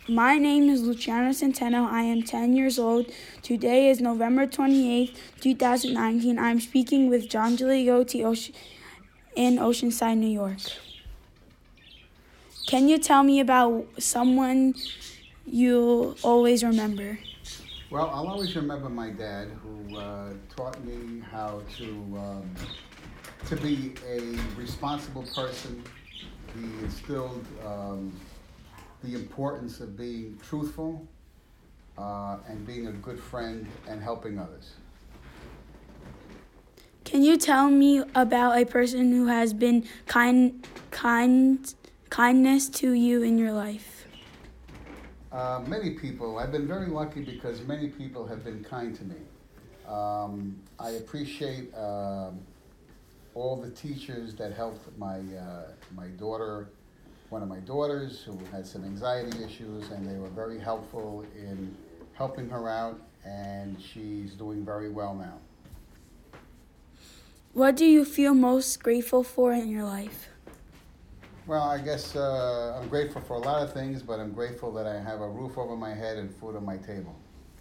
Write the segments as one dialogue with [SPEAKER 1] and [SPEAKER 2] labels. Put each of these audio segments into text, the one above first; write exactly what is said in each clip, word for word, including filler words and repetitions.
[SPEAKER 1] My name is Luciano Centeno. I am ten years old. Today is November twenty-eighth, twenty nineteen. I am speaking with John Gigliotti Ocean, in Oceanside, New York. Can you tell me about someone you'll always remember?
[SPEAKER 2] Well, I'll always remember my dad, who uh, taught me how to um, to be a responsible person. He instilled um, the importance of being truthful uh, and being a good friend and helping others.
[SPEAKER 1] Can you tell me about a person who has been kind, kind, kindness to you in your life?
[SPEAKER 2] Uh, many people, I've been very lucky because many people have been kind to me. Um, I appreciate um all the teachers that helped my, uh, my daughter, one of my daughters who had some anxiety issues, and they were very helpful in helping her out, and she's doing very well now.
[SPEAKER 1] What do you feel most grateful for in your life?
[SPEAKER 2] Well, I guess uh, I'm grateful for a lot of things, but I'm grateful that I have a roof over my head and food on my table.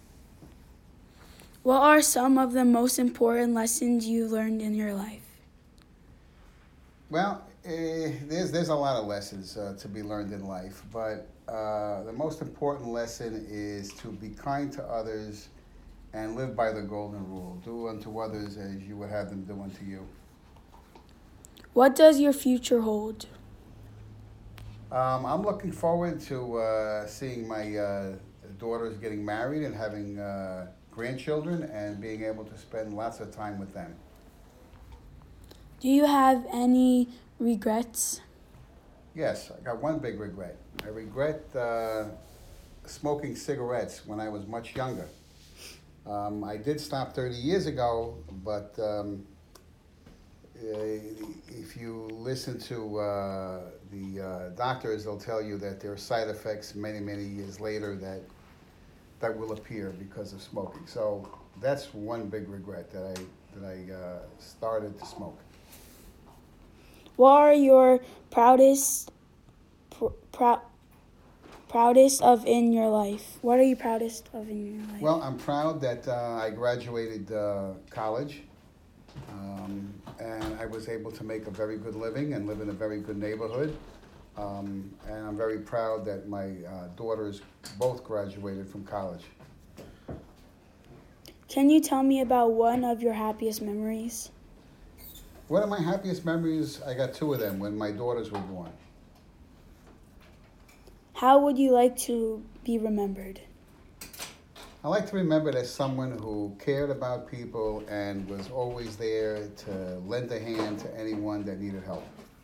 [SPEAKER 1] What are some of the most important lessons you learned in your life?
[SPEAKER 2] Well, eh, there's there's a lot of lessons uh, to be learned in life, but uh, the most important lesson is to be kind to others and live by the golden rule: do unto others as you would have them do unto you.
[SPEAKER 1] What does your future hold?
[SPEAKER 2] Um, I'm looking forward to uh, seeing my uh, daughters getting married and having uh, grandchildren and being able to spend lots of time with them.
[SPEAKER 1] Do you have any regrets?
[SPEAKER 2] Yes, I got one big regret. I regret uh, smoking cigarettes when I was much younger. Um, I did stop thirty years ago, but um, eh, if you listen to uh, the uh, doctors, they'll tell you that there are side effects many, many years later that that will appear because of smoking. So that's one big regret, that I that I uh, started to smoke.
[SPEAKER 1] What are your proudest pr- prou- proudest of in your life? What are you proudest of in your life?
[SPEAKER 2] Well, I'm proud that uh, I graduated uh, college, um, and I was able to make a very good living and live in a very good neighborhood. Um, and I'm very proud that my uh, daughters both graduated from college.
[SPEAKER 1] Can you tell me about one of your happiest memories?
[SPEAKER 2] One of my happiest memories, I got two of them when my daughters were born.
[SPEAKER 1] How would you like to be remembered?
[SPEAKER 2] I like to remember as someone who cared about people and was always there to lend a hand to anyone that needed help.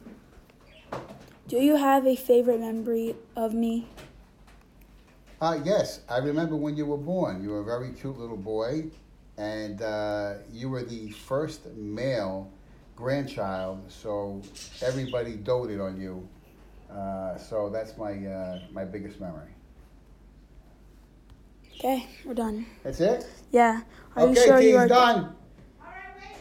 [SPEAKER 1] Do you have a favorite memory of me?
[SPEAKER 2] Uh, yes, I remember when you were born. You were a very cute little boy, and uh, you were the first male grandchild, so everybody doted on you. Uh, so that's my uh, my biggest memory.
[SPEAKER 1] Okay, we're done.
[SPEAKER 2] That's it?
[SPEAKER 1] Yeah. Are
[SPEAKER 2] Okay,
[SPEAKER 1] you sure you
[SPEAKER 2] team's
[SPEAKER 1] are
[SPEAKER 2] done.